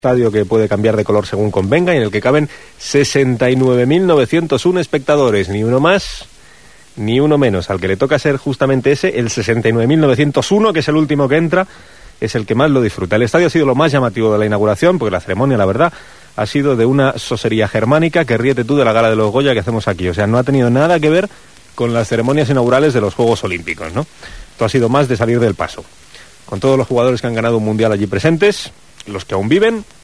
estadio que puede cambiar de color según convenga y en el que caben 69.901 espectadores, ni uno más ni uno menos. Al que le toca ser justamente ese, el 69.901, que es el último que entra, es el que más lo disfruta. El estadio ha sido lo más llamativo de la inauguración, porque la ceremonia, la verdad, ha sido de una sosería germánica que ríete tú de la gala de los Goya que hacemos aquí. O sea, no ha tenido nada que ver con las ceremonias inaugurales de los Juegos Olímpicos, ¿no? Esto ha sido más de salir del paso. Con todos los jugadores que han ganado un mundial allí presentes, los que aún viven